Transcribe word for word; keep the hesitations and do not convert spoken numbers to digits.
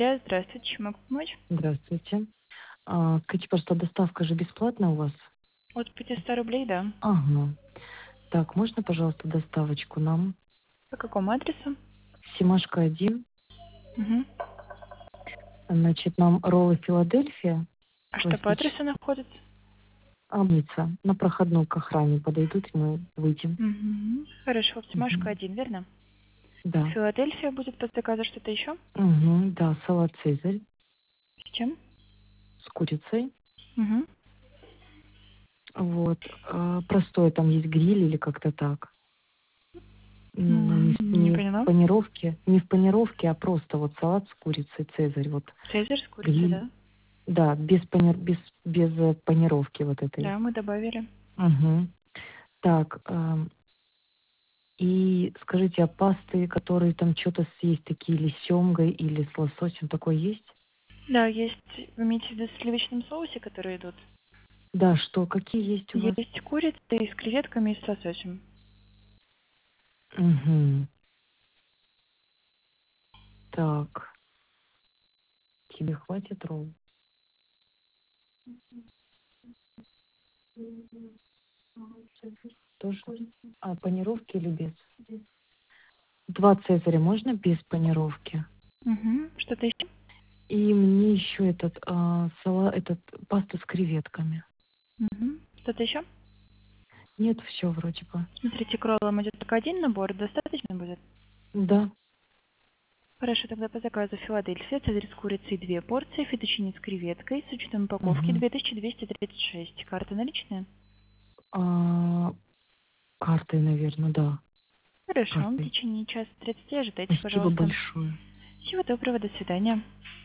Здравствуйте, чем могу помочь? Здравствуйте. А, скажите, пожалуйста, доставка же бесплатная у вас? От пятисот рублей, да. Ага. Так, можно, пожалуйста, доставочку нам? По какому адресу? Семашко один. Мгм. Значит, нам роллы Филадельфия А что по адресу классические. находится? Амница. На проходную к охране подойдут, и мы выйдем. Угу. Хорошо, Семашко Мгм. один, верно? Да. Филадельфия будет по заказу что-то еще? Угу. Да, салат «Цезарь» С чем? с курицей. Угу. Вот. А, простой там есть гриль или как-то так. М, ну, Не, в- Не не в поняла. панировке, не в панировке, а просто вот салат с курицей «Цезарь». Вот Цезарь с курицей, гриль. да? Да, без, панир... без, без э, панировки вот этой. Да, мы добавили. Угу. Так, ам, и скажите, а пасты, которые там что-то есть такие, или с семгой, или с лососем, такое есть? Да, есть, вы имеете в виду в сливочном соусе, которые идут? Да, что, какие есть у вас? Есть курица и с креветками и с лососем. Угу. Так, тебе хватит ролл? Тоже? А, панировки или без? Два цезаря можно без панировки? Угу. Что-то еще? И мне еще этот, а, сала, этот, пасту с креветками. Угу. Что-то еще? Нет, все вроде бы. Смотрите, к роллам идет только один набор, достаточно будет? Да. Хорошо, тогда по заказу Филадельфия, цезарь с курицей две порции, фетучини с креветкой, с учетом упаковки Угу. две тысячи двести тридцать шесть. Карта наличная? А, картой, наверное, да. Хорошо, в Картой. течение часа тридцати ожидайте, Спасибо пожалуйста. большое. Всего доброго, до свидания.